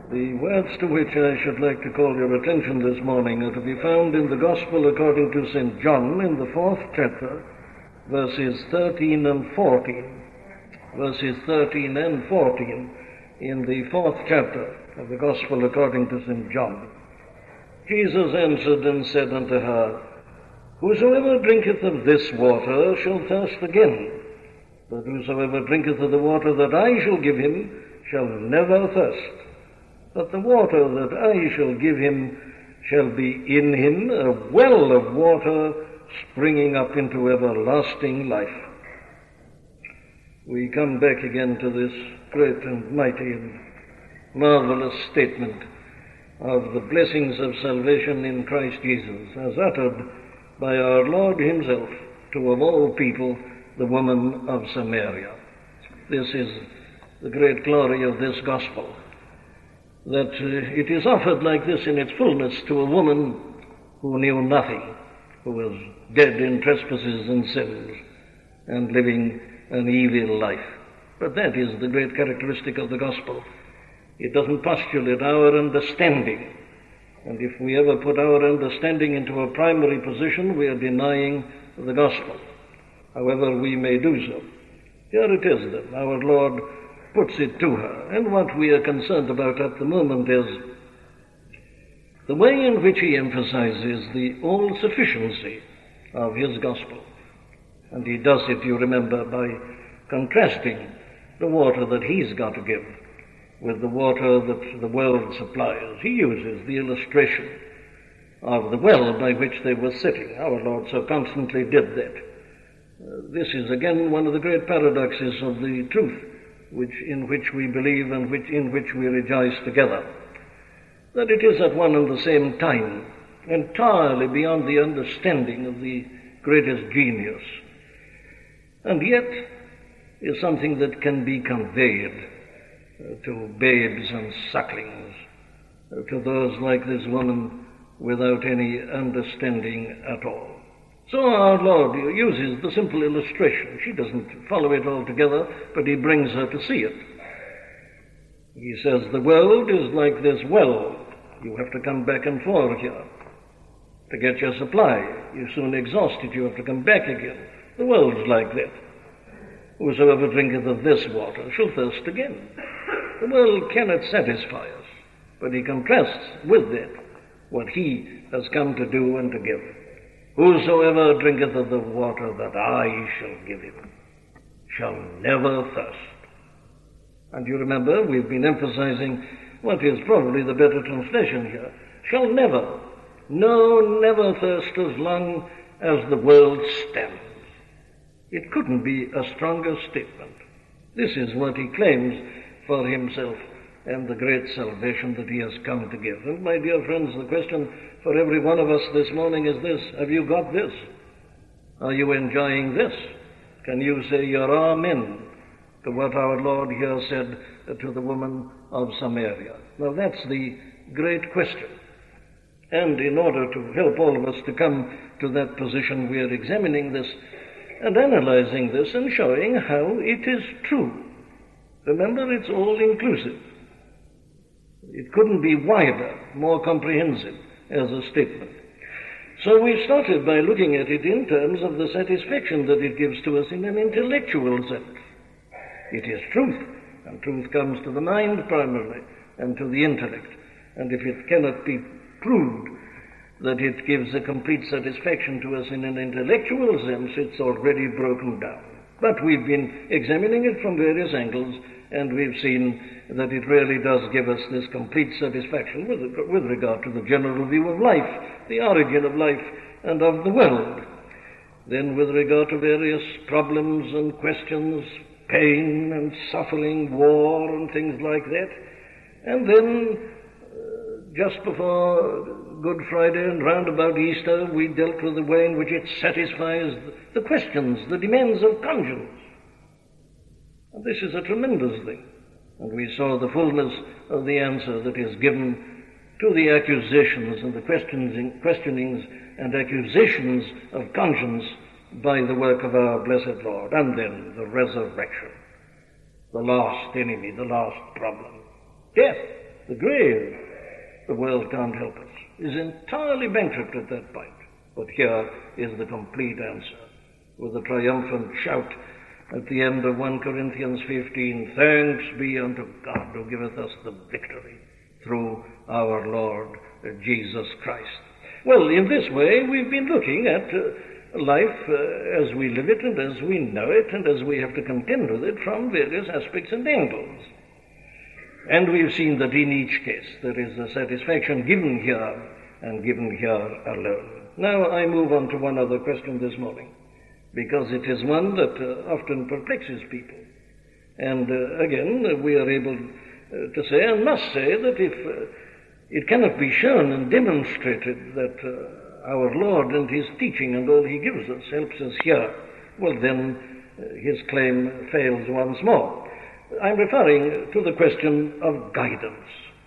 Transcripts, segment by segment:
The words to which I should like to call your attention this morning are to be found in the Gospel according to St. John in the 4th chapter, verses 13 and 14. Verses 13 and 14 in the 4th chapter of the Gospel according to St. John. Jesus answered and said unto her, Whosoever drinketh of this water shall thirst again, but whosoever drinketh of the water that I shall give him shall never thirst. But the water that I shall give him shall be in him a well of water springing up into everlasting life. We come back again to this great and mighty and marvelous statement of the blessings of salvation in Christ Jesus, as uttered by our Lord himself to, of all people, the woman of Samaria. This is the great glory of this gospel, that it is offered like this in its fullness to a woman who knew nothing, who was dead in trespasses and sins and living an evil life. But that is the great characteristic of the gospel. It doesn't postulate our understanding, and if we ever put our understanding into a primary position, we are denying the gospel, however we may do so. Here it is then, our Lord puts it to her, and what we are concerned about at the moment is the way in which he emphasizes the all-sufficiency of his gospel. And he does it, you remember, by contrasting the water that he's got to give with the water that the world supplies. He uses the illustration of the well by which they were sitting. Our Lord so constantly did that. This is again one of the great paradoxes of the truth in which we believe and in which we rejoice together, that it is at one and the same time entirely beyond the understanding of the greatest genius, and yet is something that can be conveyed to babes and sucklings, to those like this woman without any understanding at all. So our Lord uses the simple illustration. She doesn't follow it altogether, but he brings her to see it. He says, the world is like this well. You have to come back and forth here to get your supply. You soon exhaust it. You have to come back again. The world's like that. Whosoever drinketh of this water shall thirst again. The world cannot satisfy us, but he contrasts with that what he has come to do and to give. Whosoever drinketh of the water that I shall give him shall never thirst. And you remember, we've been emphasizing what is probably the better translation here. Shall never, no, never thirst as long as the world stands. It couldn't be a stronger statement. This is what he claims for himself and the great salvation that he has come to give. And my dear friends, the question for every one of us this morning is this: have you got this? Are you enjoying this? Can you say your amen to what our Lord here said to the woman of Samaria? Now that's the great question. And in order to help all of us to come to that position, we are examining this and analyzing this and showing how it is true. Remember, it's all inclusive. It couldn't be wider, more comprehensive as a statement. So we started by looking at it in terms of the satisfaction that it gives to us in an intellectual sense. It is truth, and truth comes to the mind primarily and to the intellect. And if it cannot be proved that it gives a complete satisfaction to us in an intellectual sense, it's already broken down. But we've been examining it from various angles, and we've seen that it really does give us this complete satisfaction with regard to the general view of life, the origin of life and of the world. Then with regard to various problems and questions, pain and suffering, war and things like that. And then just before Good Friday and round about Easter, we dealt with the way in which it satisfies the questions, the demands of conscience. And this is a tremendous thing. And we saw the fullness of the answer that is given to the accusations and the questionings and accusations of conscience by the work of our blessed Lord. And then the resurrection, the last enemy, the last problem. Death. the grave. The world can't help us. Is entirely bankrupt at that point. But here is the complete answer, with a triumphant shout at the end of 1 Corinthians 15, "Thanks be unto God who giveth us the victory through our Lord Jesus Christ." Well, in this way, we've been looking at life as we live it and as we know it and as we have to contend with it from various aspects and angles. And we've seen that in each case there is a satisfaction given here and given here alone. Now I move on to one other question this morning, because it is one that often perplexes people. And again, we are able to say and must say that if it cannot be shown and demonstrated that our Lord and his teaching and all he gives us helps us here, well then his claim fails once more. I'm referring to the question of guidance.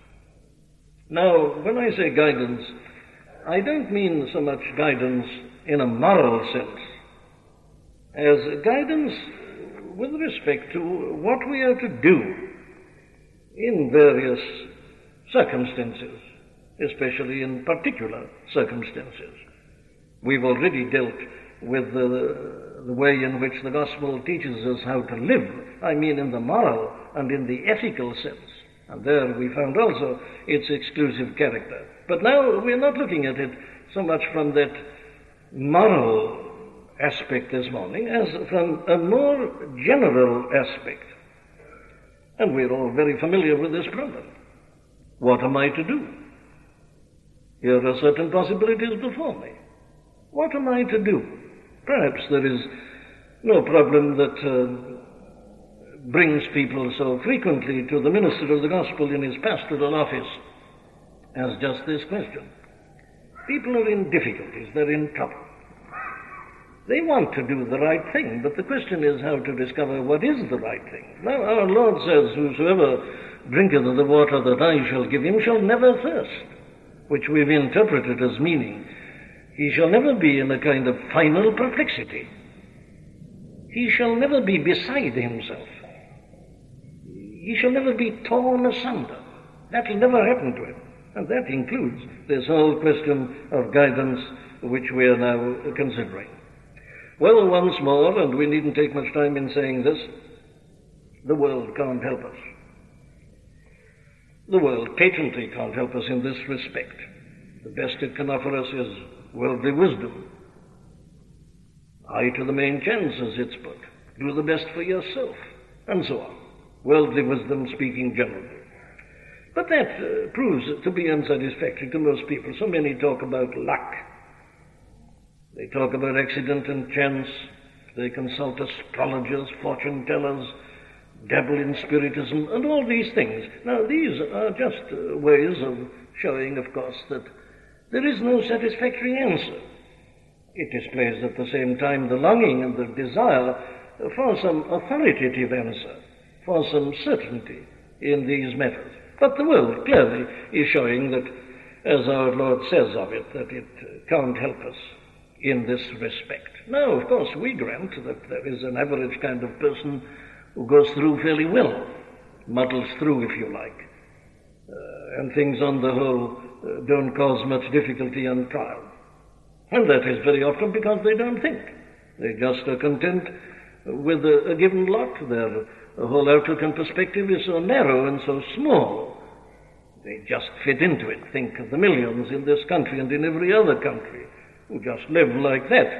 Now, when I say guidance, I don't mean so much guidance in a moral sense as guidance with respect to what we are to do in various circumstances, especially in particular circumstances. We've already dealt with the way in which the gospel teaches us how to live, I mean in the moral and in the ethical sense. And there we found also its exclusive character. But now we're not looking at it so much from that moral aspect this morning as from a more general aspect. And we're all very familiar with this problem. What am I to do? Here are certain possibilities before me. What am I to do? Perhaps there is no problem that brings people so frequently to the minister of the gospel in his pastoral office as just this question. People are in difficulties, they're in trouble. They want to do the right thing, but the question is how to discover what is the right thing. Now our Lord says, "Whosoever drinketh of the water that I shall give him shall never thirst," which we've interpreted as meaning he shall never be in a kind of final perplexity. He shall never be beside himself. He shall never be torn asunder. That will never happen to him. And that includes this whole question of guidance which we are now considering. Well, once more, and we needn't take much time in saying this, the world can't help us. The world patently can't help us in this respect. The best it can offer us is worldly wisdom. Eye to the main chance, as it's put. Do the best for yourself, and so on. Worldly wisdom speaking generally. But that proves to be unsatisfactory to most people. So many talk about luck. They talk about accident and chance. They consult astrologers, fortune tellers, dabble in spiritism, and all these things. Now, these are just ways of showing, of course, that there is no satisfactory answer. It displays at the same time the longing and the desire for some authoritative answer, for some certainty in these matters. But the world clearly is showing that, as our Lord says of it, that it can't help us in this respect. Now, of course, we grant that there is an average kind of person who goes through fairly well, muddles through, if you like, and things on the whole don't cause much difficulty and trial. And that is very often because they don't think. They just are content with a given lot. Their whole outlook and perspective is so narrow and so small. They just fit into it. Think of the millions in this country and in every other country who just live like that.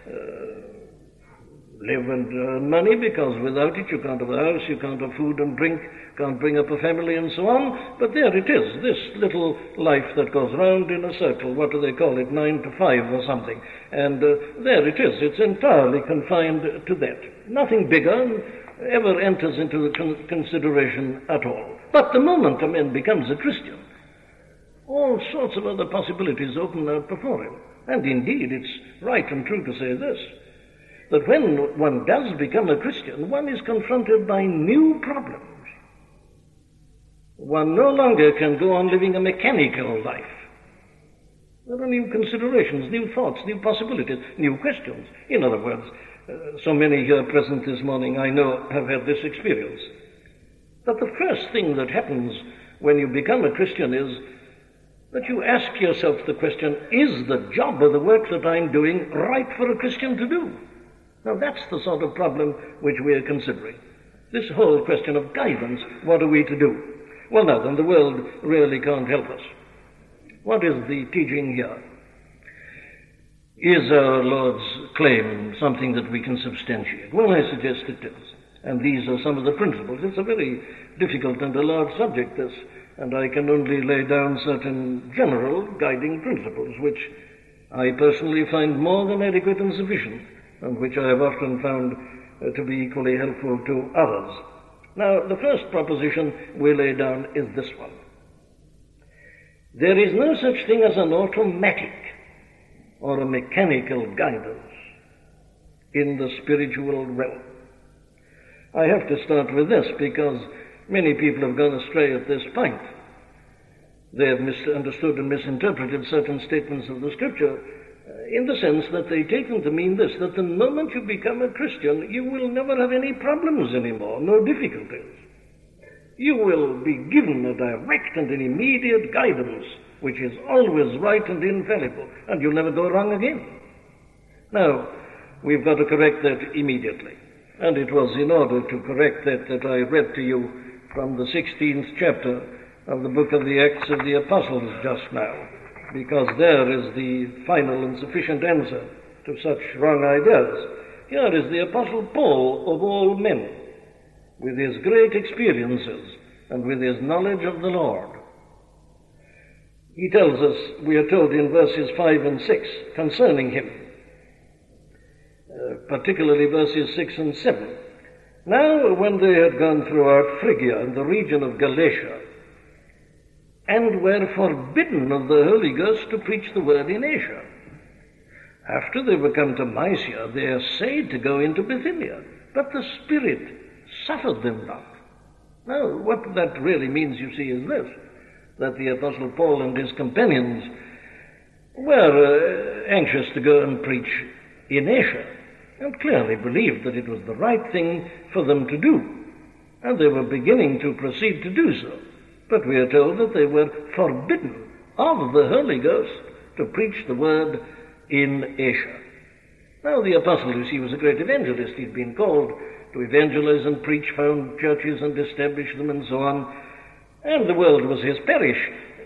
Live and earn money, because without it you can't have a house, you can't have food and drink, can't bring up a family and so on. But there it is, this little life that goes round in a circle. What do they call it? 9 to 5 or something. And there it is. It's entirely confined to that. Nothing bigger ever enters into consideration at all. But the moment a man becomes a Christian, all sorts of other possibilities open out before him. And indeed, it's right and true to say this, that when one does become a Christian, one is confronted by new problems. One no longer can go on living a mechanical life. There are new considerations, new thoughts, new possibilities, new questions. In other words, so many here present this morning, I know, have had this experience, that the first thing that happens when you become a Christian is that you ask yourself the question, is the job or the work that I'm doing right for a Christian to do? Now that's the sort of problem which we are considering. This whole question of guidance, what are we to do? Well now then, the world really can't help us. What is the teaching here? Is our Lord's claim something that we can substantiate? Well, I suggest it is. And these are some of the principles. It's a very difficult and a large subject, this, and I can only lay down certain general guiding principles, which I personally find more than adequate and sufficient, and which I have often found to be equally helpful to others. Now, the first proposition we lay down is this one. There is no such thing as an automatic or a mechanical guidance in the spiritual realm. I have to start with this because many people have gone astray at this point. They have misunderstood and misinterpreted certain statements of the Scripture in the sense that they take them to mean this, that the moment you become a Christian, you will never have any problems anymore, no difficulties. You will be given a direct and an immediate guidance, which is always right and infallible, and you'll never go wrong again. Now, we've got to correct that immediately. And it was in order to correct that I read to you from the 16th chapter of the book of the Acts of the Apostles just now, because there is the final and sufficient answer to such wrong ideas. Here is the Apostle Paul, of all men, with his great experiences and with his knowledge of the Lord. He tells us, we are told in verses 5 and 6, concerning him, particularly verses 6 and 7. Now, when they had gone throughout Phrygia and the region of Galatia, and were forbidden of the Holy Ghost to preach the word in Asia, after they were come to Mysia, they essayed to go into Bithynia, but the Spirit suffered them not. Now, what that really means, you see, is this, that the Apostle Paul and his companions were anxious to go and preach in Asia, and clearly believed that it was the right thing for them to do, and they were beginning to proceed to do so. But we are told that they were forbidden of the Holy Ghost to preach the word in Asia. Now the apostle, you see, was a great evangelist. He'd been called to evangelize and preach, found churches and establish them and so on, and the world was his parish.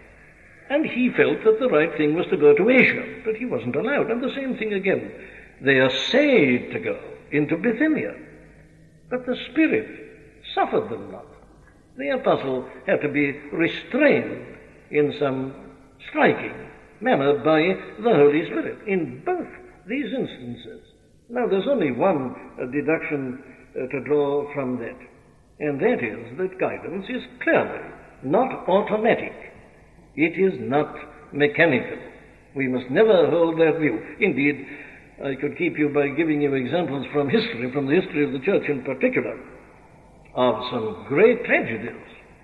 And he felt that the right thing was to go to Asia, but he wasn't allowed. And the same thing again. They essayed to go into Bithynia, but the Spirit suffered them not. The apostle had to be restrained in some striking manner by the Holy Spirit in both these instances. Now, there's only one deduction to draw from that, and that is that guidance is clearly not automatic. It is not mechanical. We must never hold that view. Indeed, I could keep you by giving you examples from history, from the history of the church in particular, of some great tragedies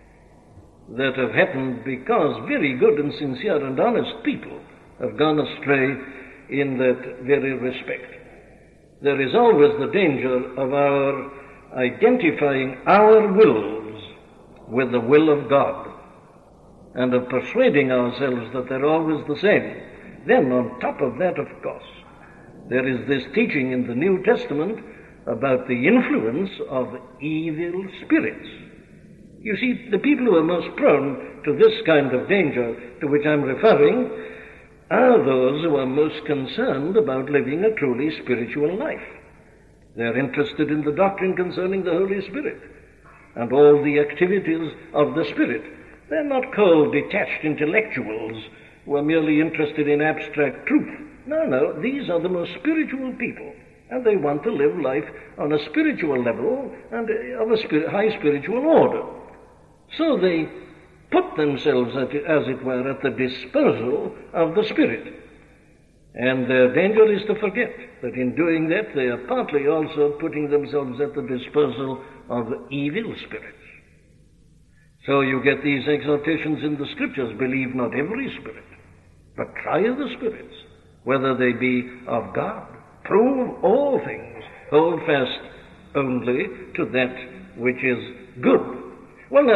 that have happened because very good and sincere and honest people have gone astray in that very respect. There is always the danger of our identifying our wills with the will of God and of persuading ourselves that they're always the same. Then on top of that, of course, there is this teaching in the New Testament about the influence of evil spirits. You see, the people who are most prone to this kind of danger to which I'm referring are those who are most concerned about living a truly spiritual life. They're interested in the doctrine concerning the Holy Spirit and all the activities of the Spirit. They're not cold, detached intellectuals who are merely interested in abstract truth. No, these are the most spiritual people, and they want to live life on a spiritual level and of a high spiritual order. So they put themselves, as it were, at the disposal of the Spirit. And their danger is to forget that in doing that they are partly also putting themselves at the disposal of evil spirits. So you get these exhortations in the Scriptures, believe not every spirit, but try the spirits, whether they be of God. Prove all things. Hold fast only to that which is good. Well, now,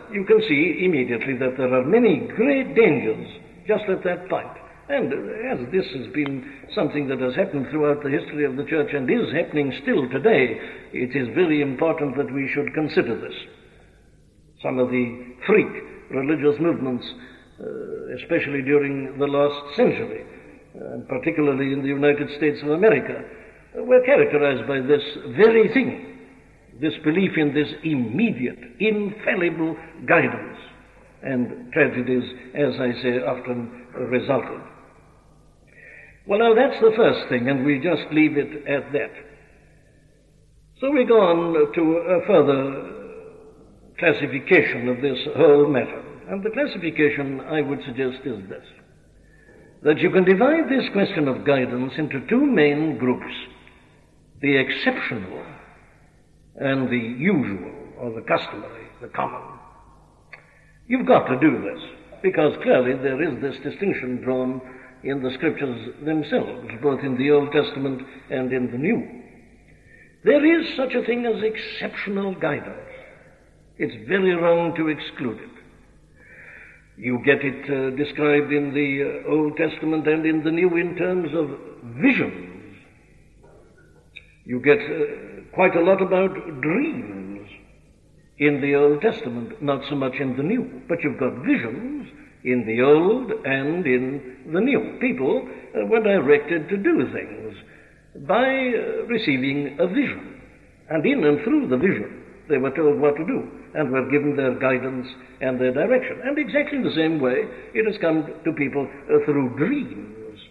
you can see immediately that there are many great dangers just at that point. And as this has been something that has happened throughout the history of the church and is happening still today, it is very important that we should consider this. Some of the freak religious movements, especially during the last century, and particularly in the United States of America, were characterized by this very thing, this belief in this immediate, infallible guidance. And tragedies, as I say, often resulted. Well, now that's the first thing, and we just leave it at that. So we go on to a further classification of this whole matter. And the classification I would suggest is this, that you can divide this question of guidance into two main groups, the exceptional and the usual, or the customary, the common. You've got to do this, because clearly there is this distinction drawn in the Scriptures themselves, both in the Old Testament and in the New. There is such a thing as exceptional guidance. It's very wrong to exclude it. You get it described in the Old Testament and in the New in terms of visions. You get quite a lot about dreams in the Old Testament, not so much in the New. But you've got visions in the Old and in the New. People were directed to do things by receiving a vision. And in and through the vision, they were told what to do and were given their guidance and their direction. And exactly the same way it has come to people through dreams.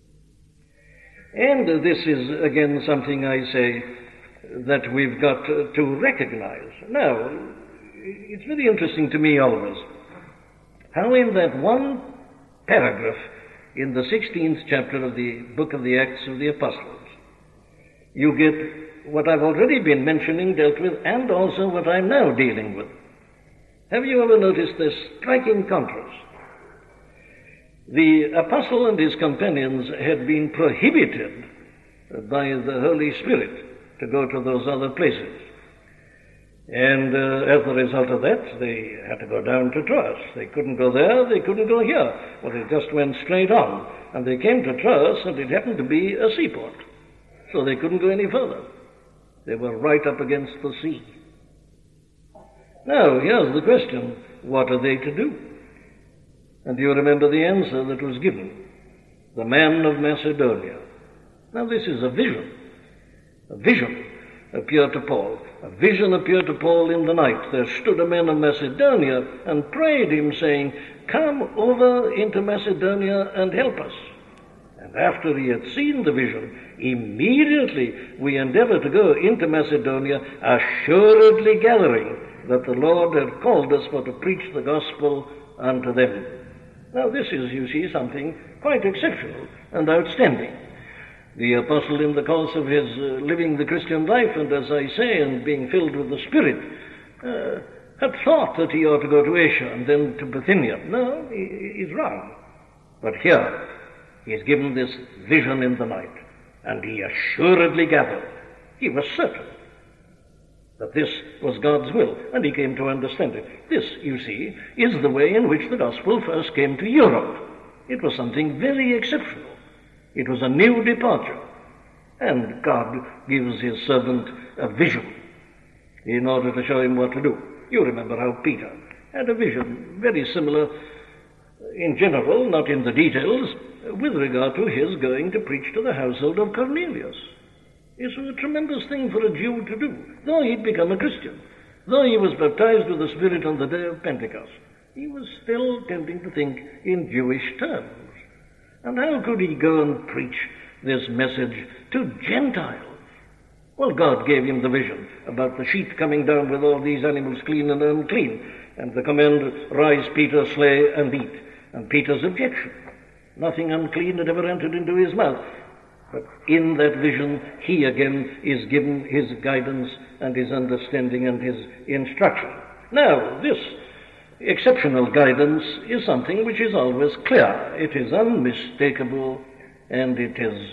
And this is, again, something I say that we've got to recognize. Now, it's very interesting to me always how in that one paragraph in the 16th chapter of the book of the Acts of the Apostles, you get what I've already been mentioning, dealt with, and also what I'm now dealing with. Have you ever noticed this striking contrast? The apostle and his companions had been prohibited by the Holy Spirit to go to those other places. And as a result of that, they had to go down to Troas. They couldn't go there, they couldn't go here. Well, they just went straight on. And they came to Troas, and it happened to be a seaport. So they couldn't go any further. They were right up against the sea. Now, here's the question, what are they to do? And you remember the answer that was given. The man of Macedonia. Now, this is a vision. A vision appeared to Paul. A vision appeared to Paul in the night. There stood a man of Macedonia and prayed him, saying, "Come over into Macedonia and help us." And after he had seen the vision, immediately we endeavored to go into Macedonia, assuredly gathering that the Lord had called us for to preach the gospel unto them. Now this is, you see, something quite exceptional and outstanding. The apostle, in the course of his living the Christian life, and as I say, and being filled with the Spirit, had thought that he ought to go to Asia and then to Bithynia. No, he's wrong. But here, he is given this vision in the night, and he assuredly gathered. He was certain that this was God's will, and he came to understand it. This, you see, is the way in which the gospel first came to Europe. It was something very exceptional. It was a new departure, and God gives his servant a vision in order to show him what to do. You remember how Peter had a vision very similar in general, not in the details, with regard to his going to preach to the household of Cornelius. It was a tremendous thing for a Jew to do, though he'd become a Christian, though he was baptized with the Spirit on the day of Pentecost. He was still tending to think in Jewish terms. And how could he go and preach this message to Gentiles? Well, God gave him the vision about the sheep coming down with all these animals clean and unclean, and the command, "Rise, Peter, slay and eat." And Peter's objection. Nothing unclean had ever entered into his mouth. But in that vision, he again is given his guidance and his understanding and his instruction. Now, this exceptional guidance is something which is always clear. It is unmistakable and it is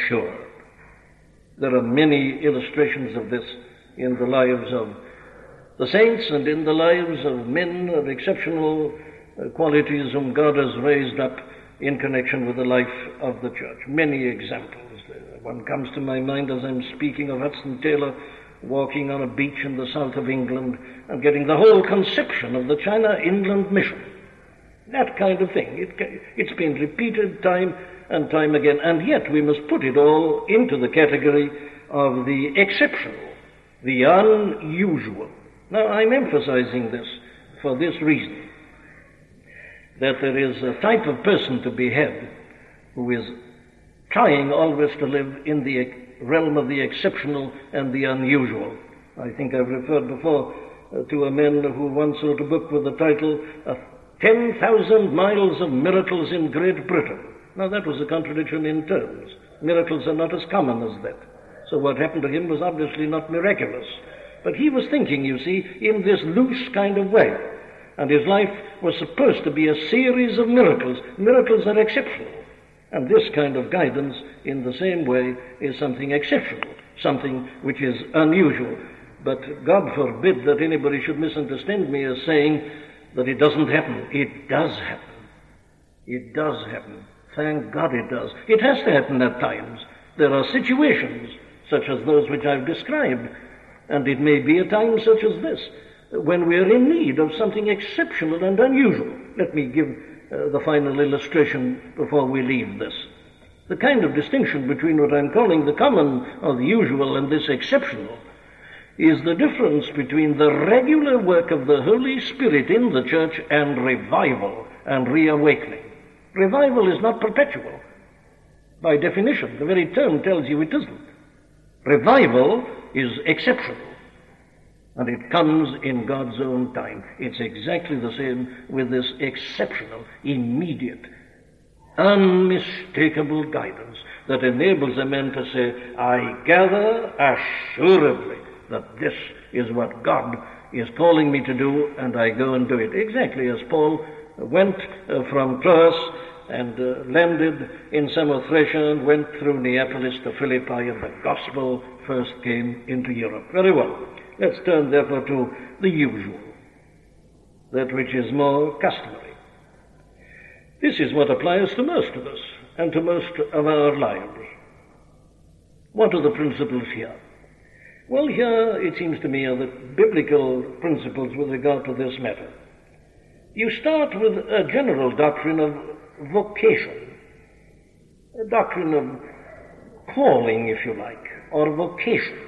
assured. There are many illustrations of this in the lives of the saints and in the lives of men of exceptional qualities whom God has raised up in connection with the life of the church. Many examples. One comes to my mind as I'm speaking of Hudson Taylor walking on a beach in the south of England and getting the whole conception of the China-Inland mission. That kind of thing. It's been repeated time and time again, and yet we must put it all into the category of the exceptional, the unusual. Now, I'm emphasizing this for this reason, that there is a type of person to be had who is trying always to live in the realm of the exceptional and the unusual. I think I've referred before to a man who once wrote a book with the title 10,000 Miles of Miracles in Great Britain. Now, that was a contradiction in terms. Miracles are not as common as that. So what happened to him was obviously not miraculous. But he was thinking, you see, in this loose kind of way. And his life was supposed to be a series of miracles. Miracles are exceptional. And this kind of guidance, in the same way, is something exceptional, something which is unusual. But God forbid that anybody should misunderstand me as saying that it doesn't happen. It does happen. It does happen. Thank God it does. It has to happen at times. There are situations such as those which I've described, and it may be a time such as this, when we are in need of something exceptional and unusual. Let me give the final illustration before we leave this. The kind of distinction between what I'm calling the common or the usual and this exceptional is the difference between the regular work of the Holy Spirit in the church and revival and reawakening. Revival is not perpetual. By definition, the very term tells you it isn't. Revival is exceptional, and it comes in God's own time. It's exactly the same with this exceptional, immediate, unmistakable guidance that enables a man to say, I gather assuredly that this is what God is calling me to do, and I go and do it. Exactly as Paul went from Troas and landed in Samothracia and went through Neapolis to Philippi, and the gospel first came into Europe. Very well. Let's turn therefore to the usual, that which is more customary. This is what applies to most of us and to most of our lives. What are the principles here? Well, here it seems to me are the biblical principles with regard to this matter. You start with a general doctrine of vocation, a doctrine of calling, if you like, or vocation.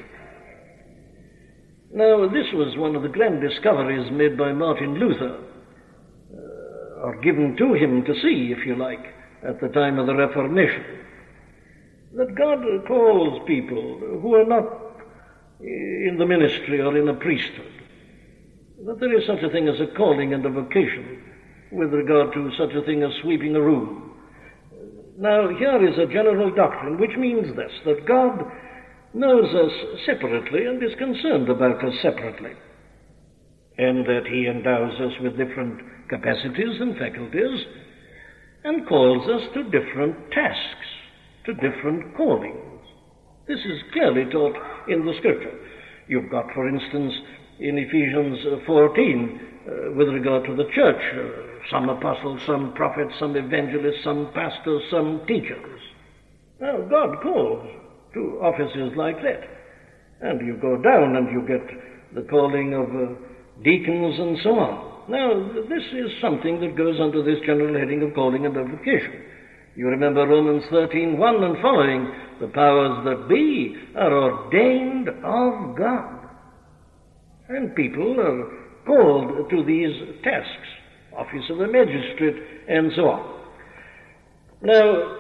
Now, this was one of the grand discoveries made by Martin Luther, or given to him to see, if you like, at the time of the Reformation, that God calls people who are not in the ministry or in a priesthood, that there is such a thing as a calling and a vocation with regard to such a thing as sweeping a room. Now, here is a general doctrine which means this, that God knows us separately and is concerned about us separately, and that He endows us with different capacities and faculties and calls us to different tasks, to different callings. This is clearly taught in the Scripture. You've got, for instance, in Ephesians 14, with regard to the church, some apostles, some prophets, some evangelists, some pastors, some teachers. Now, God calls to offices like that. And you go down and you get the calling of deacons and so on. Now, this is something that goes under this general heading of calling and of vocation. You remember Romans 13:1 and following, the powers that be are ordained of God. And people are called to these tasks, office of a magistrate, and so on. Now,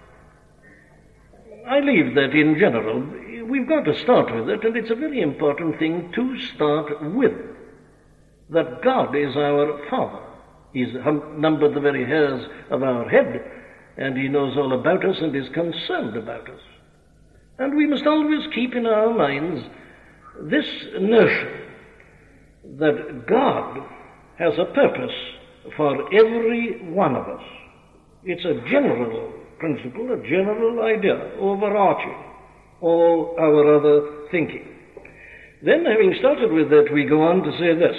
I leave that in general. We've got to start with it, and it's a very important thing to start with, that God is our Father. He's numbered the very hairs of our head, and He knows all about us and is concerned about us. And we must always keep in our minds this notion that God has a purpose for every one of us. It's a general principle, a general idea, overarching all our other thinking. Then, having started with that, we go on to say this,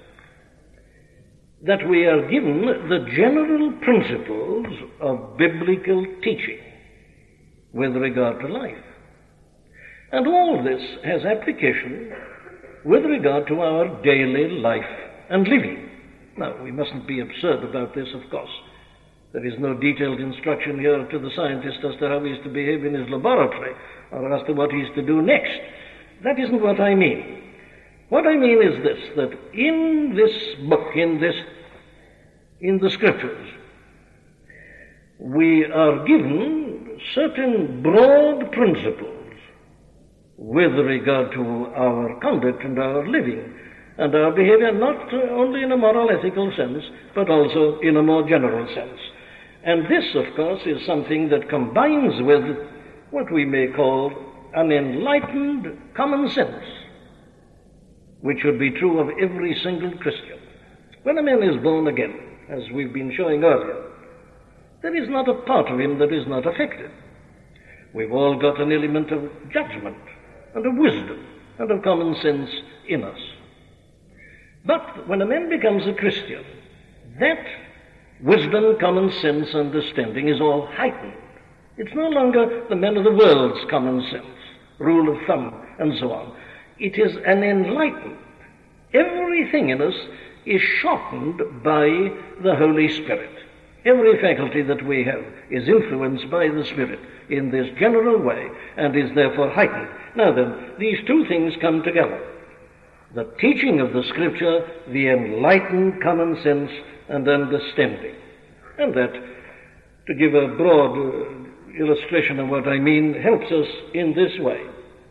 that we are given the general principles of biblical teaching with regard to life. And all this has application with regard to our daily life and living. Now, we mustn't be absurd about this, of course. There is no detailed instruction here to the scientist as to how he is to behave in his laboratory or as to what he is to do next. That isn't what I mean. What I mean is this, that in this book, in the Scriptures, we are given certain broad principles with regard to our conduct and our living and our behavior, not only in a moral ethical sense, but also in a more general sense. And this, of course, is something that combines with what we may call an enlightened common sense, which should be true of every single Christian. When a man is born again, as we've been showing earlier, there is not a part of him that is not affected. We've all got an element of judgment and of wisdom and of common sense in us. But when a man becomes a Christian, that wisdom, common sense, understanding is all heightened. It's no longer the man of the world's common sense, rule of thumb, and so on. It is an enlightened. Everything in us is shortened by the Holy Spirit. Every faculty that we have is influenced by the Spirit in this general way and is therefore heightened. Now then, these two things come together. The teaching of the Scripture, the enlightened common sense and understanding. And that, to give a broad illustration of what I mean, helps us in this way.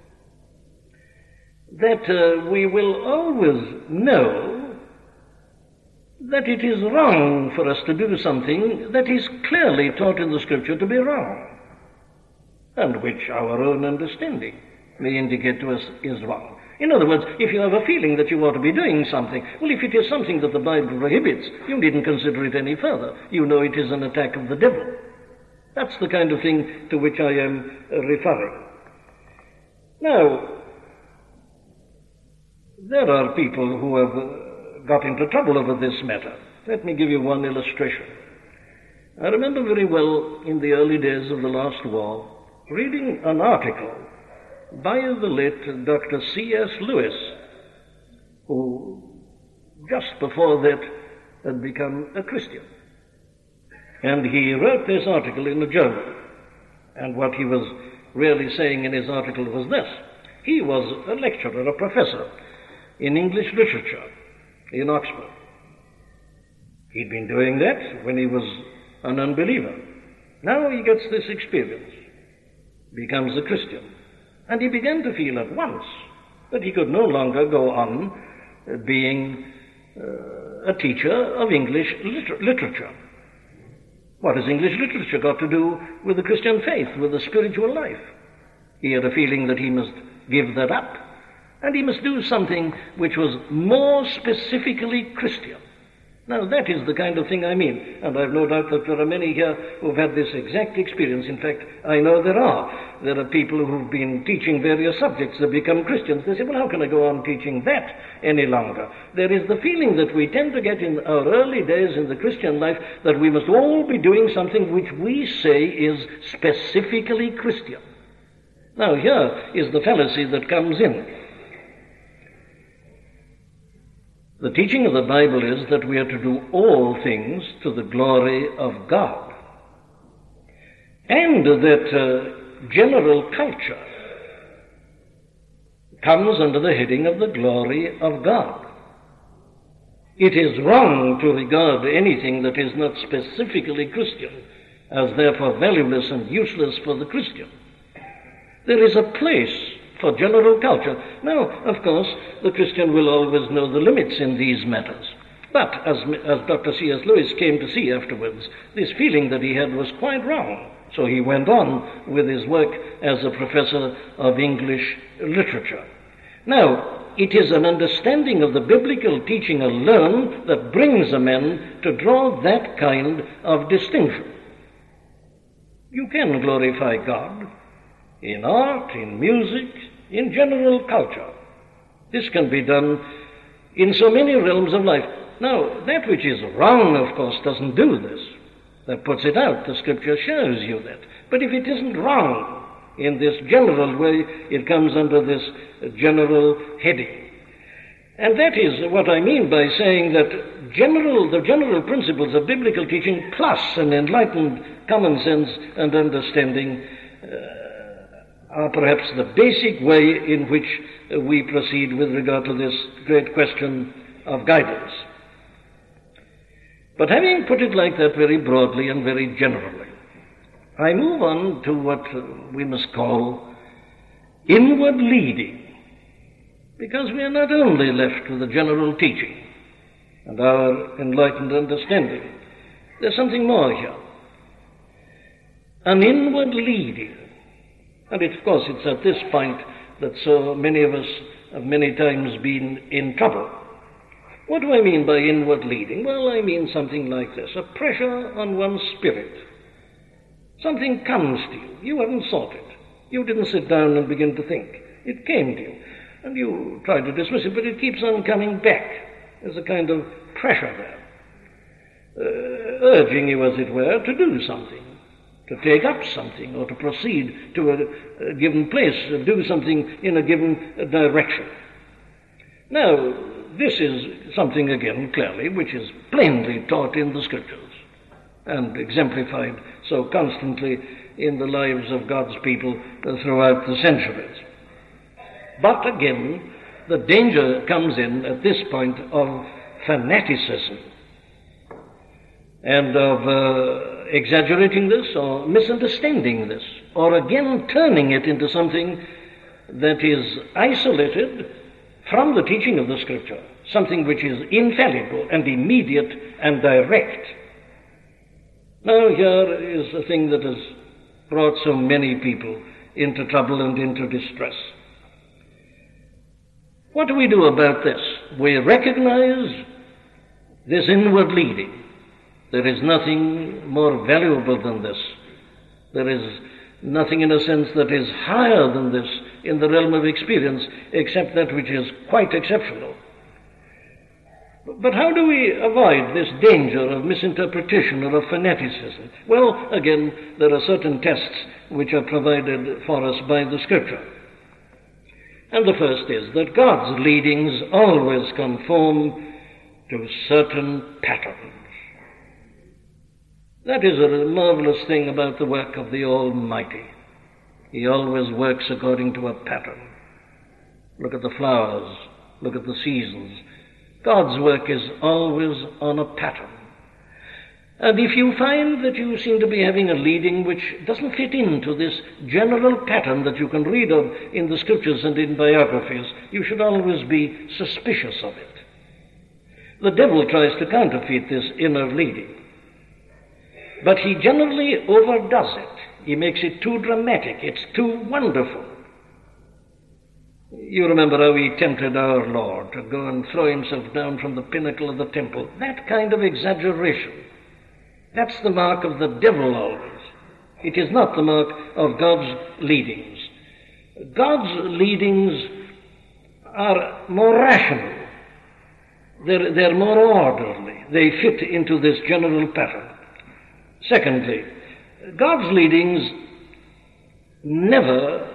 That we will always know that it is wrong for us to do something that is clearly taught in the Scripture to be wrong, and which our own understanding may indicate to us is wrong. In other words, if you have a feeling that you ought to be doing something, well, if it is something that the Bible prohibits, you needn't consider it any further. You know it is an attack of the devil. That's the kind of thing to which I am referring. Now, there are people who have got into trouble over this matter. Let me give you one illustration. I remember very well in the early days of the last war reading an article by the late Dr. C.S. Lewis, who just before that had become a Christian. And he wrote this article in a journal. And what he was really saying in his article was this. He was a lecturer, a professor in English literature in Oxford. He'd been doing that when he was an unbeliever. Now he gets this experience, becomes a Christian. And he began to feel at once that he could no longer go on being a teacher of English literature. What has English literature got to do with the Christian faith, with the spiritual life? He had a feeling that he must give that up, and he must do something which was more specifically Christian. Now, that is the kind of thing I mean, and I've no doubt that there are many here who've had this exact experience. In fact, I know there are. There are people who've been teaching various subjects that become Christians. They say, well, how can I go on teaching that any longer? There is the feeling that we tend to get in our early days in the Christian life that we must all be doing something which we say is specifically Christian. Now, here is the fallacy that comes in. The teaching of the Bible is that we are to do all things to the glory of God, and that general culture comes under the heading of the glory of God. It is wrong to regard anything that is not specifically Christian as therefore valueless and useless for the Christian. There is a place for general culture. Now, of course, the Christian will always know the limits in these matters. But, as Dr. C.S. Lewis came to see afterwards, this feeling that he had was quite wrong. So he went on with his work as a professor of English literature. Now, it is an understanding of the biblical teaching alone that brings a man to draw that kind of distinction. You can glorify God in art, in music, in general culture. This can be done in so many realms of life. Now, that which is wrong, of course, doesn't do this. That puts it out. The Scripture shows you that. But if it isn't wrong in this general way, it comes under this general heading. And that is what I mean by saying that the general principles of biblical teaching plus an enlightened common sense and understanding are perhaps the basic way in which we proceed with regard to this great question of guidance. But having put it like that very broadly and very generally, I move on to what we must call inward leading, because we are not only left with the general teaching and our enlightened understanding. There's something more here. An inward leading. And of course it's at this point that so many of us have many times been in trouble. What do I mean by inward leading? Well, I mean something like this: a pressure on one's spirit. Something comes to you. You haven't sought it. You didn't sit down and begin to think. It came to you, and you try to dismiss it, but it keeps on coming back. There's a kind of pressure there, urging you, as it were, to do something, to take up something, or to proceed to a given place, do something in a given direction. Now, this is something, again, clearly, which is plainly taught in the Scriptures and exemplified so constantly in the lives of God's people throughout the centuries. But again, the danger comes in at this point of fanaticism and of exaggerating this or misunderstanding this, or again turning it into something that is isolated from the teaching of the Scripture, something which is infallible and immediate and direct. Now, here is the thing that has brought so many people into trouble and into distress. What do we do about this? We recognize this inward leading. There is nothing more valuable than this. There is nothing, in a sense, that is higher than this in the realm of experience, except that which is quite exceptional. But how do we avoid this danger of misinterpretation or of fanaticism? Well, again, there are certain tests which are provided for us by the Scripture. And the first is that God's leadings always conform to certain patterns. That is a marvelous thing about the work of the Almighty. He always works according to a pattern. Look at the flowers, look at the seasons. God's work is always on a pattern. And if you find that you seem to be having a leading which doesn't fit into this general pattern that you can read of in the Scriptures and in biographies, you should always be suspicious of it. The devil tries to counterfeit this inner leading, but he generally overdoes it. He makes it too dramatic. It's too wonderful. You remember how he tempted our Lord to go and throw himself down from the pinnacle of the temple. That kind of exaggeration, that's the mark of the devil always. It is not the mark of God's leadings. God's leadings are more rational. They're more orderly. They fit into this general pattern. Secondly, God's leadings never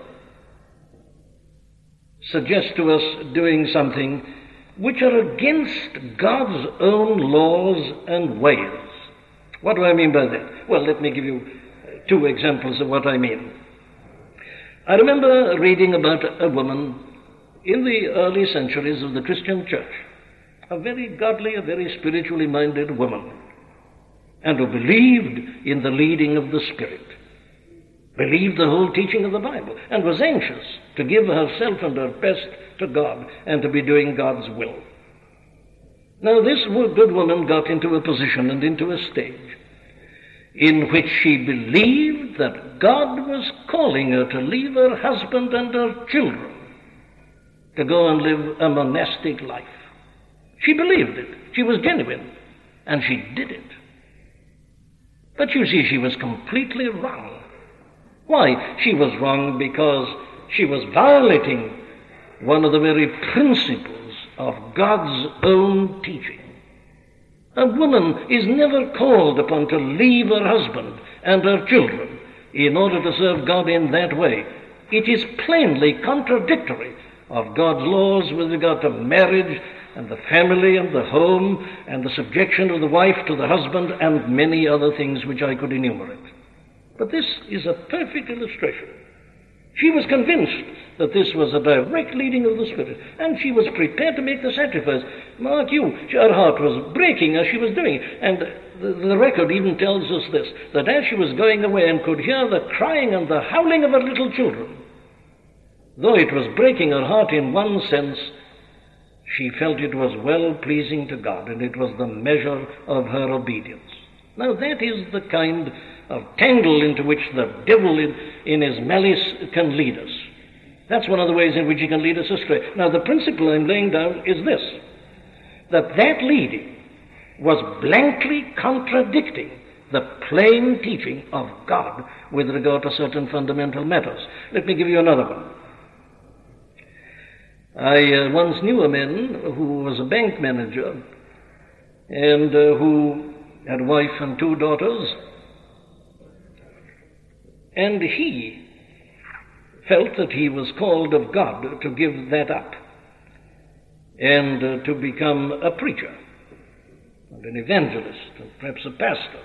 suggest to us doing something which are against God's own laws and ways. What do I mean by that? Well, let me give you two examples of what I mean. I remember reading about a woman in the early centuries of the Christian church, a very godly, a very spiritually minded woman, and who believed in the leading of the Spirit, believed the whole teaching of the Bible, and was anxious to give herself and her best to God and to be doing God's will. Now, this good woman got into a position and into a stage in which she believed that God was calling her to leave her husband and her children to go and live a monastic life. She believed it. She was genuine, and she did it. But you see, she was completely wrong. Why? She was wrong because she was violating one of the very principles of God's own teaching. A woman is never called upon to leave her husband and her children in order to serve God in that way. It is plainly contradictory of God's laws with regard to marriage and the family and the home and the subjection of the wife to the husband and many other things which I could enumerate. But this is a perfect illustration. She was convinced that this was a direct leading of the Spirit, and she was prepared to make the sacrifice. Mark you, her heart was breaking as she was doing it. And the record even tells us this, that as she was going away and could hear the crying and the howling of her little children, though it was breaking her heart in one sense, she felt it was well-pleasing to God, and it was the measure of her obedience. Now that is the kind of tangle into which the devil in his malice can lead us. That's one of the ways in which he can lead us astray. Now the principle I'm laying down is this, that leading was blankly contradicting the plain teaching of God with regard to certain fundamental matters. Let me give you another one. I once knew a man who was a bank manager and who had a wife and 2 daughters, and he felt that he was called of God to give that up and to become a preacher and an evangelist and perhaps a pastor.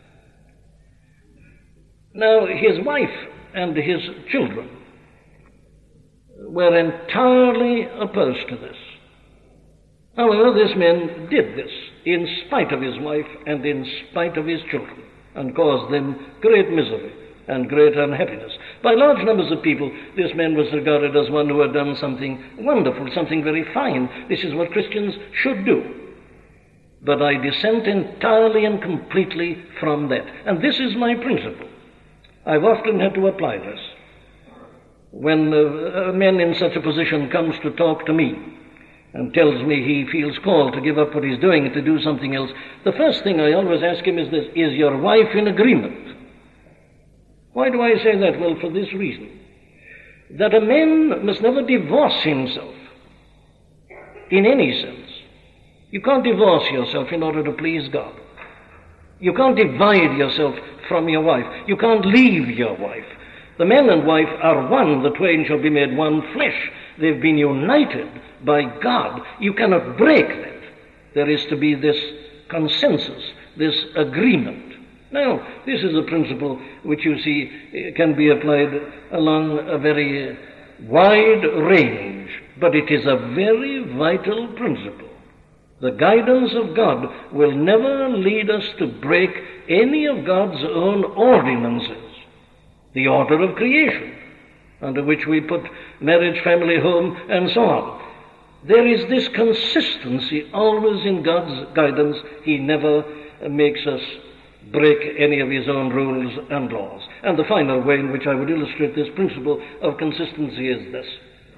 Now his wife and his children were entirely opposed to this. However, this man did this in spite of his wife and in spite of his children, and caused them great misery and great unhappiness. By large numbers of people, this man was regarded as one who had done something wonderful, something very fine. This is what Christians should do. But I dissent entirely and completely from that. And this is my principle. I've often had to apply this. When a man in such a position comes to talk to me and tells me he feels called to give up what he's doing and to do something else, the first thing I always ask him is this: is your wife in agreement? Why do I say that? Well, for this reason, that a man must never divorce himself in any sense. You can't divorce yourself in order to please God. You can't divide yourself from your wife. You can't leave your wife. The man and wife are one. The twain shall be made one flesh. They've been united by God. You cannot break that. There is to be this consensus, this agreement. Now, this is a principle which you see can be applied along a very wide range, but it is a very vital principle. The guidance of God will never lead us to break any of God's own ordinances. The order of creation, under which we put marriage, family, home, and so on. There is this consistency always in God's guidance. He never makes us break any of his own rules and laws. And the final way in which I would illustrate this principle of consistency is this: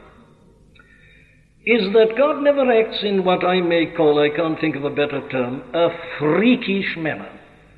is that God never acts in what I may call, I can't think of a better term, a freakish manner.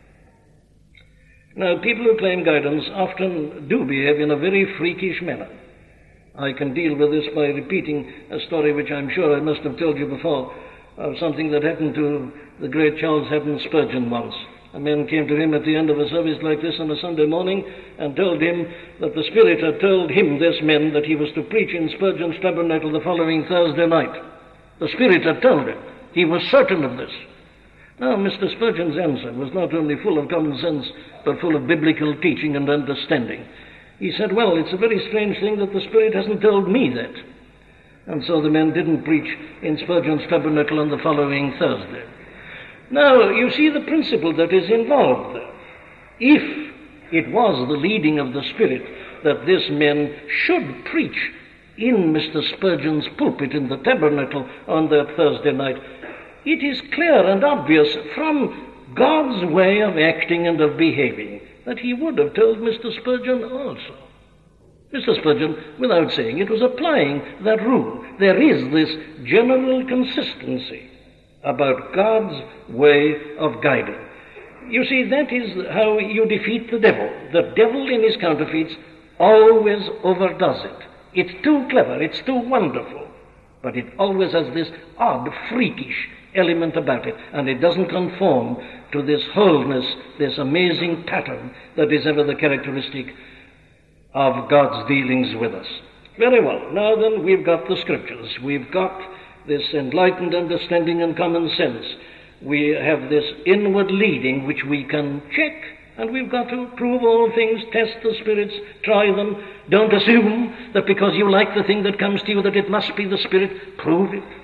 Now, people who claim guidance often do behave in a very freakish manner. I can deal with this by repeating a story which I'm sure I must have told you before, of something that happened to the great Charles Haddon Spurgeon once. A man came to him at the end of a service like this on a Sunday morning and told him that the Spirit had told him, this man, that he was to preach in Spurgeon's Tabernacle the following Thursday night. The Spirit had told him. He was certain of this. Now, Mr. Spurgeon's answer was not only full of common sense, but full of biblical teaching and understanding. He said, well, it's a very strange thing that the Spirit hasn't told me that. And so the man didn't preach in Spurgeon's Tabernacle on the following Thursday. Now, you see the principle that is involved there. If it was the leading of the Spirit that this man should preach in Mr. Spurgeon's pulpit in the Tabernacle on that Thursday night, it is clear and obvious from God's way of acting and of behaving that he would have told Mr. Spurgeon also. Mr. Spurgeon, without saying it, was applying that rule. There is this general consistency about God's way of guiding. You see, that is how you defeat the devil. The devil in his counterfeits always overdoes it. It's too clever, it's too wonderful. But it always has this odd, freakish element about it, and it doesn't conform to this wholeness, this amazing pattern that is ever the characteristic of God's dealings with us. Very well. Now then, we've got the Scriptures. We've got this enlightened understanding and common sense. We have this inward leading which we can check, and we've got to prove all things, test the spirits, try them. Don't assume that because you like the thing that comes to you that it must be the Spirit. Prove it.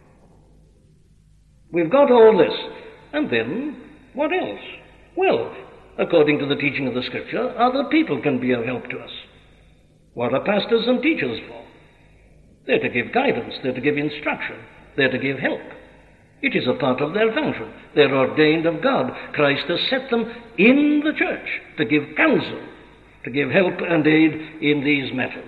We've got all this. And then, what else? Well, according to the teaching of the Scripture, other people can be of help to us. What are pastors and teachers for? They're to give guidance, they're to give instruction, they're to give help. It is a part of their function. They're ordained of God. Christ has set them in the church to give counsel, to give help and aid in these matters.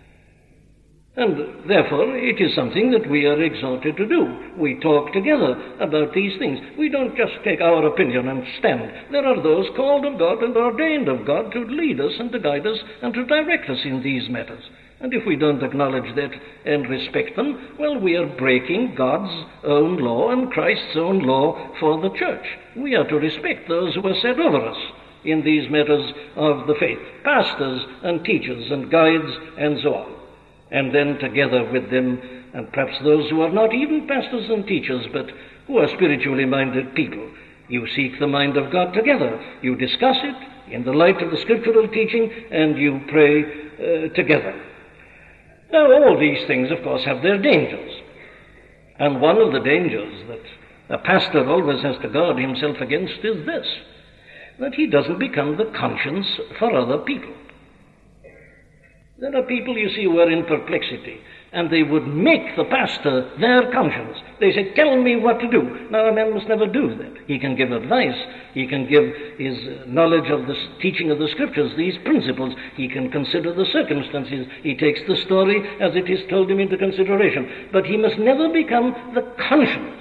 And therefore, it is something that we are exhorted to do. We talk together about these things. We don't just take our opinion and stand. There are those called of God and ordained of God to lead us and to guide us and to direct us in these matters. And if we don't acknowledge that and respect them, well, we are breaking God's own law and Christ's own law for the church. We are to respect those who are set over us in these matters of the faith, pastors and teachers and guides and so on. And then together with them, and perhaps those who are not even pastors and teachers, but who are spiritually minded people, you seek the mind of God together. You discuss it in the light of the scriptural teaching, and you pray together. Now, all these things, of course, have their dangers. And one of the dangers that a pastor always has to guard himself against is this, that he doesn't become the conscience for other people. There are people, you see, who are in perplexity, and they would make the pastor their conscience. They say, tell me what to do. Now, a man must never do that. He can give advice. He can give his knowledge of the teaching of the Scriptures, these principles. He can consider the circumstances. He takes the story as it is told him into consideration. But he must never become the conscience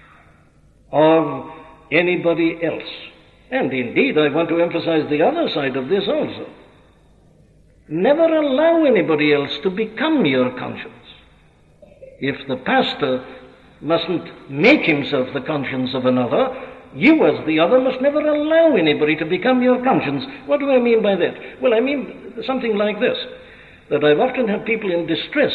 of anybody else. And indeed, I want to emphasize the other side of this also. Never allow anybody else to become your conscience. If the pastor mustn't make himself the conscience of another, you as the other must never allow anybody to become your conscience. What do I mean by that? Well, I mean something like this, that I've often had people in distress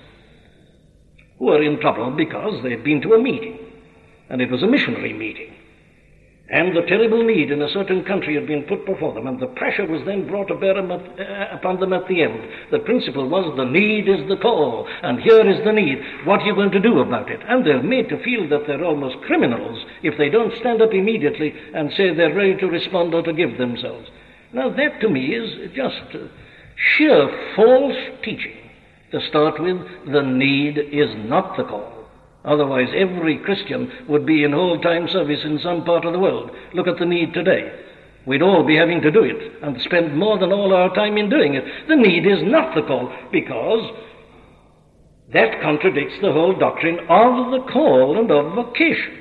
who are in trouble because they've been to a meeting, and it was a missionary meeting. And the terrible need in a certain country had been put before them, and the pressure was then brought to bear upon them at the end. The principle was the need is the call, and here is the need. What are you going to do about it? And they're made to feel that they're almost criminals if they don't stand up immediately and say they're ready to respond or to give themselves. Now that to me is just sheer false teaching. To start with, the need is not the call. Otherwise, every Christian would be in old-time service in some part of the world. Look at the need today. We'd all be having to do it and spend more than all our time in doing it. The need is not the call, because that contradicts the whole doctrine of the call and of vocation.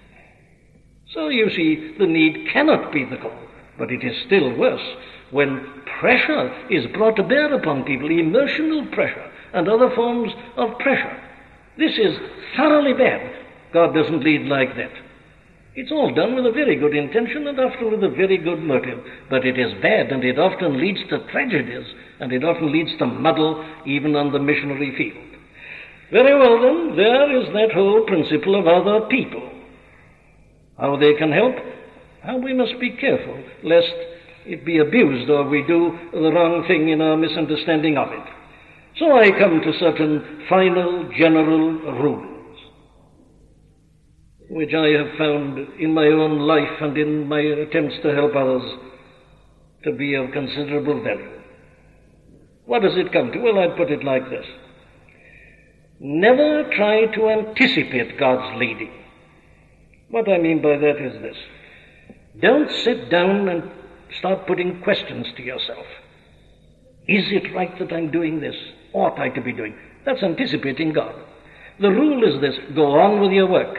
So you see, the need cannot be the call, but it is still worse when pressure is brought to bear upon people, emotional pressure and other forms of pressure. This is thoroughly bad. God doesn't lead like that. It's all done with a very good intention and often with a very good motive. But it is bad, and it often leads to tragedies, and it often leads to muddle even on the missionary field. Very well then, there is that whole principle of other people. How they can help? How we must be careful lest it be abused or we do the wrong thing in our misunderstanding of it. So I come to certain final general rules, which I have found in my own life and in my attempts to help others to be of considerable value. What does it come to? Well, I'd put it like this. Never try to anticipate God's leading. What I mean by that is this. Don't sit down and start putting questions to yourself. Is it right that I'm doing this? Ought I to be doing? That's anticipating God. The rule is this: go on with your work.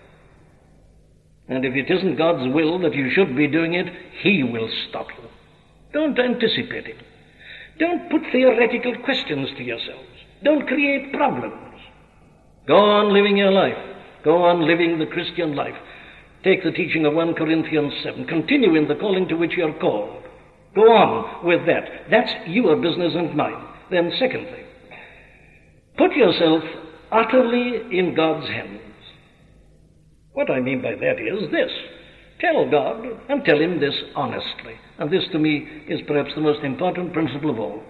And if it isn't God's will that you should be doing it, He will stop you. Don't anticipate it. Don't put theoretical questions to yourselves. Don't create problems. Go on living your life. Go on living the Christian life. Take the teaching of 1 Corinthians 7. Continue in the calling to which you are called. Go on with that. That's your business and mine. Then secondly, put yourself utterly in God's hands. What I mean by that is this. Tell God and tell him this honestly. And this to me is perhaps the most important principle of all.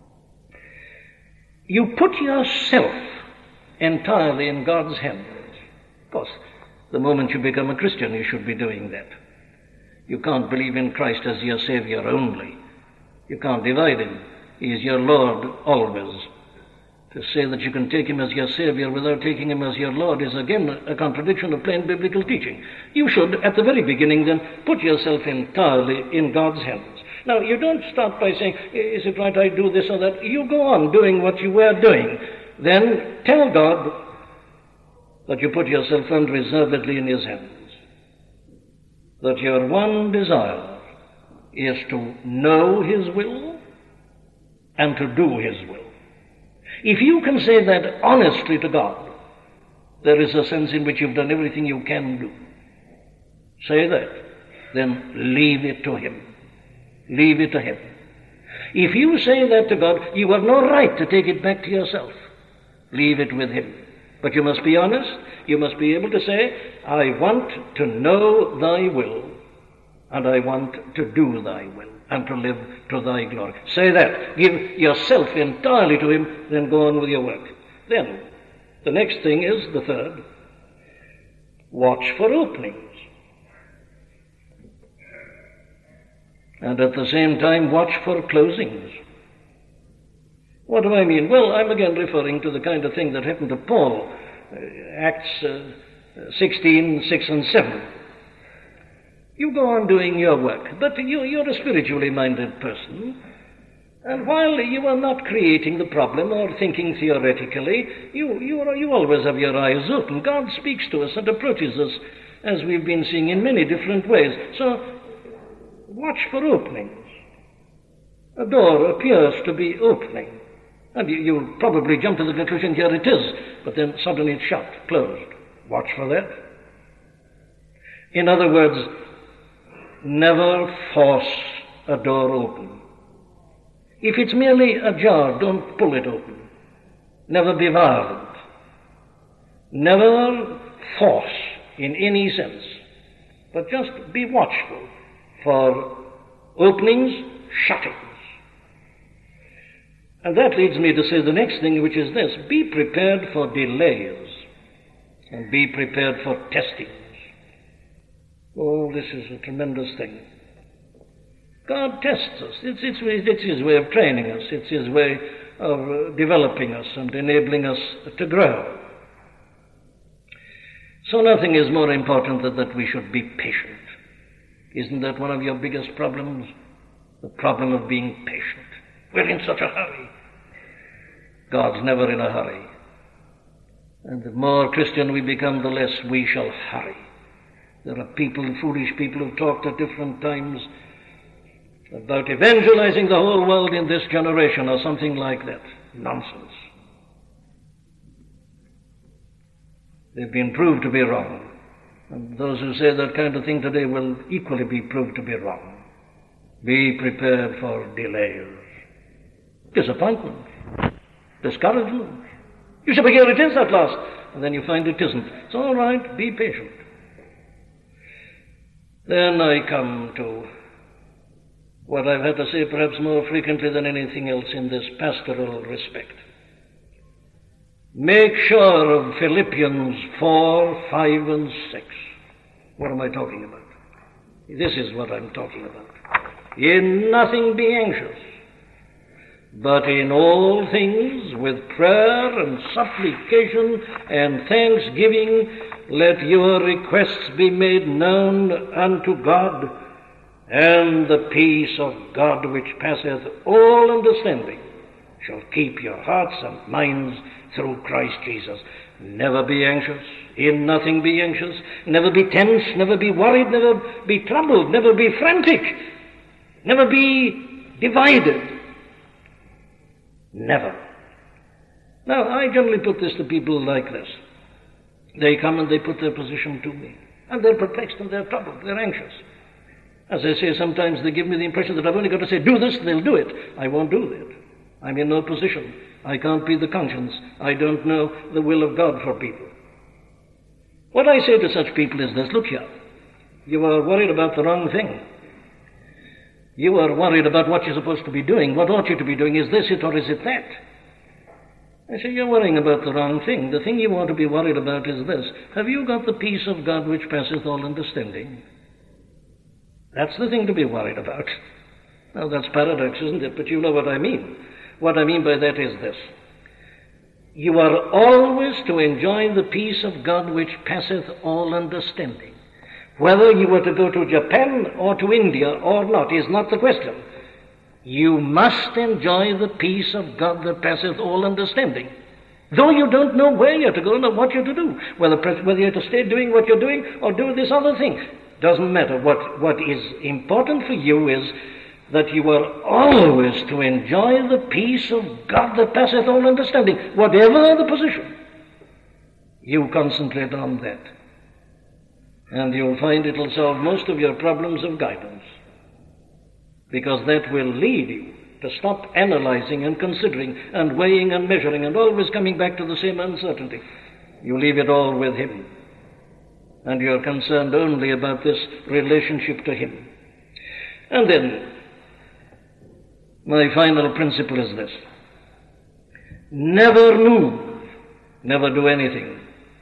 You put yourself entirely in God's hands. Of course, the moment you become a Christian, you should be doing that. You can't believe in Christ as your Savior only. You can't divide him. He is your Lord always. To say that you can take him as your Savior without taking him as your Lord is again a contradiction of plain biblical teaching. You should, at the very beginning then, put yourself entirely in God's hands. Now, you don't start by saying, is it right I do this or that? You go on doing what you were doing. Then tell God that you put yourself unreservedly in his hands. That your one desire is to know his will and to do his will. If you can say that honestly to God, there is a sense in which you've done everything you can do. Say that. Then leave it to him. Leave it to him. If you say that to God, you have no right to take it back to yourself. Leave it with him. But you must be honest. You must be able to say, I want to know thy will, and I want to do thy will, and to live to thy glory. Say that. Give yourself entirely to him, then go on with your work. Then, the next thing is, the third, watch for openings. And at the same time, watch for closings. What do I mean? Well, I'm again referring to the kind of thing that happened to Paul, Acts 16, 6 and 7. You go on doing your work, but you're a spiritually minded person, and while you are not creating the problem or thinking theoretically, you always have your eyes open. God speaks to us and approaches us, as we've been seeing, in many different ways. So, watch for openings. A door appears to be opening, and you'll probably jump to the conclusion, here it is, but then suddenly it's shut, closed. Watch for that. In other words, never force a door open. If it's merely ajar, don't pull it open. Never be violent. Never force in any sense, but just be watchful for openings, shuttings. And that leads me to say the next thing, which is this: be prepared for delays and be prepared for testings. Oh, this is a tremendous thing. God tests us. It's his way of training us. It's his way of developing us and enabling us to grow. So nothing is more important than that we should be patient. Isn't that one of your biggest problems? The problem of being patient. We're in such a hurry. God's never in a hurry. And the more Christian we become, the less we shall hurry. There are people, foolish people, who talked at different times about evangelizing the whole world in this generation or something like that. Nonsense. They've been proved to be wrong. And those who say that kind of thing today will equally be proved to be wrong. Be prepared for delays, disappointment, discouragement. You say, but here it is at last. And then you find it isn't. It's all right, be patient. Then I come to what I've had to say perhaps more frequently than anything else in this pastoral respect. Make sure of Philippians 4, 5, and 6. What am I talking about? This is what I'm talking about. In nothing be anxious, but in all things with prayer and supplication and thanksgiving let your requests be made known unto God, and the peace of God which passeth all understanding shall keep your hearts and minds through Christ Jesus. Never be anxious. In nothing be anxious. Never be tense. Never be worried. Never be troubled. Never be frantic. Never be divided. Never. Now, I generally put this to people like this. They come and they put their position to me. And they're perplexed and they're troubled, they're anxious. As I say, sometimes they give me the impression that I've only got to say, do this, they'll do it. I won't do that. I'm in no position. I can't be the conscience. I don't know the will of God for people. What I say to such people is this: look here, you are worried about the wrong thing. You are worried about what you're supposed to be doing. What ought you to be doing? Is this it or is it that? I say, you're worrying about the wrong thing. The thing you want to be worried about is this: have you got the peace of God which passeth all understanding? That's the thing to be worried about. Now, that's paradox, isn't it? But you know what I mean. What I mean by that is this: you are always to enjoy the peace of God which passeth all understanding. Whether you were to go to Japan or to India or not is not the question. You must enjoy the peace of God that passeth all understanding, though you don't know where you're to go or what you're to do, whether you're to stay doing what you're doing or do this other thing. Doesn't matter. What is important for you is that you are always to enjoy the peace of God that passeth all understanding. Whatever the position, you concentrate on that. And you'll find it'll solve most of your problems of guidance, because that will lead you to stop analyzing and considering and weighing and measuring and always coming back to the same uncertainty. You leave it all with Him, and you're concerned only about this relationship to Him. And then, my final principle is this: never move, never do anything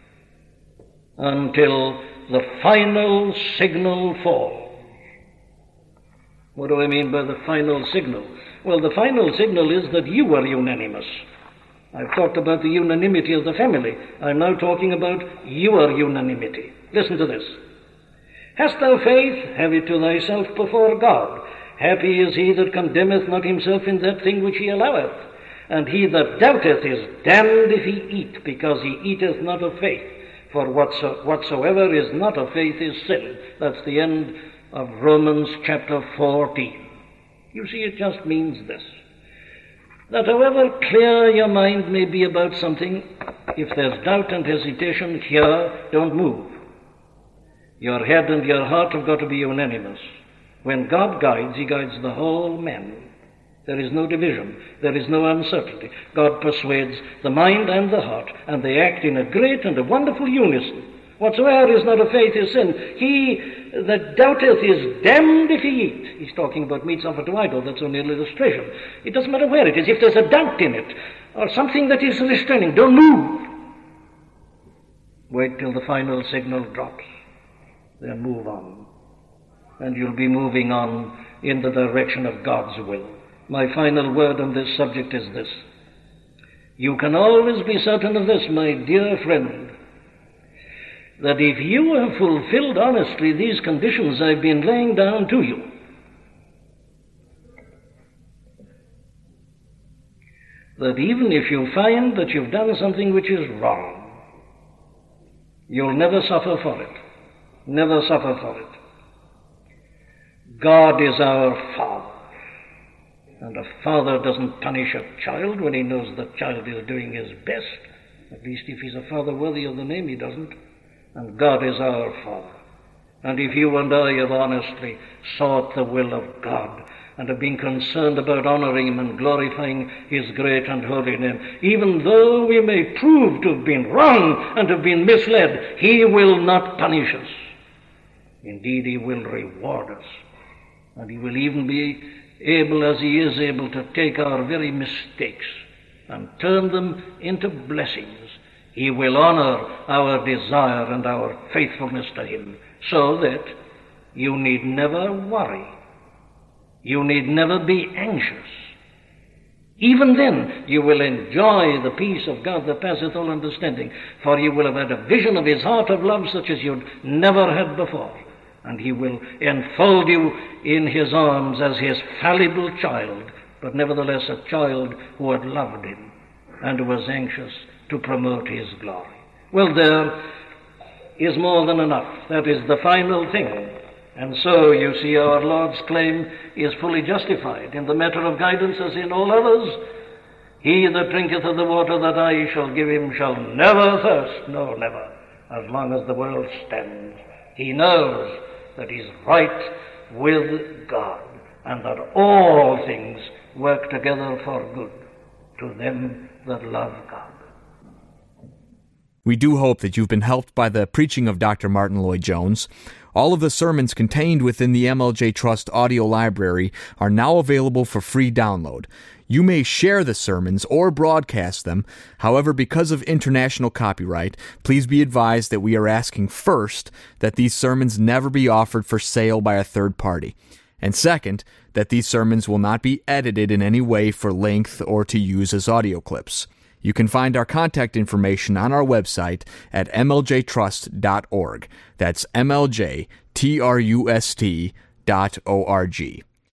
until the final signal falls. What do I mean by the final signal? Well, the final signal is that you are unanimous. I've talked about the unanimity of the family. I'm now talking about your unanimity. Listen to this. Hast thou faith? Have it to thyself before God. Happy is he that condemneth not himself in that thing which he alloweth. And he that doubteth is damned if he eat, because he eateth not of faith. For whatsoever is not of faith is sin. That's the end of Romans chapter 14. You see, it just means this: that however clear your mind may be about something, if there's doubt and hesitation here, don't move. Your head and your heart have got to be unanimous. When God guides, He guides the whole man. There is no division. There is no uncertainty. God persuades the mind and the heart, and they act in a great and a wonderful unison. Whatsoever is not of faith is sin. He that doubteth is damned if he eat. He's talking about meats offered to idol. That's only an illustration. It doesn't matter where it is. If there's a doubt in it, or something that is restraining, don't move. Wait till the final signal drops. Then move on. And you'll be moving on in the direction of God's will. My final word on this subject is this: you can always be certain of this, my dear friend, that if you have fulfilled honestly these conditions I've been laying down to you, that even if you find that you've done something which is wrong, you'll never suffer for it. Never suffer for it. God is our Father. And a father doesn't punish a child when he knows the child is doing his best. At least if he's a father worthy of the name, he doesn't. And God is our Father. And if you and I have honestly sought the will of God and have been concerned about honoring Him and glorifying His great and holy name, even though we may prove to have been wrong and have been misled, He will not punish us. Indeed, He will reward us. And He will even be able, as He is able, to take our very mistakes and turn them into blessings. He will honor our desire and our faithfulness to Him, so that you need never worry. You need never be anxious. Even then, you will enjoy the peace of God that passeth all understanding, for you will have had a vision of His heart of love such as you'd never had before. And He will enfold you in His arms as His fallible child, but nevertheless a child who had loved Him and who was anxious to promote His glory. Well, there is more than enough. That is the final thing. And so, you see, our Lord's claim is fully justified. In the matter of guidance as in all others, he that drinketh of the water that I shall give him shall never thirst, no, never. as long as the world stands. He knows that he's right with God, and that all things work together for good to them that love God. We do hope that you've been helped by the preaching of Dr. Martyn Lloyd-Jones. All of the sermons contained within the MLJ Trust audio library are now available for free download. You may share the sermons or broadcast them. However, because of international copyright, please be advised that we are asking first that these sermons never be offered for sale by a third party. And second, that these sermons will not be edited in any way for length or to use as audio clips. You can find our contact information on our website at mljtrust.org. That's mljtrust.org.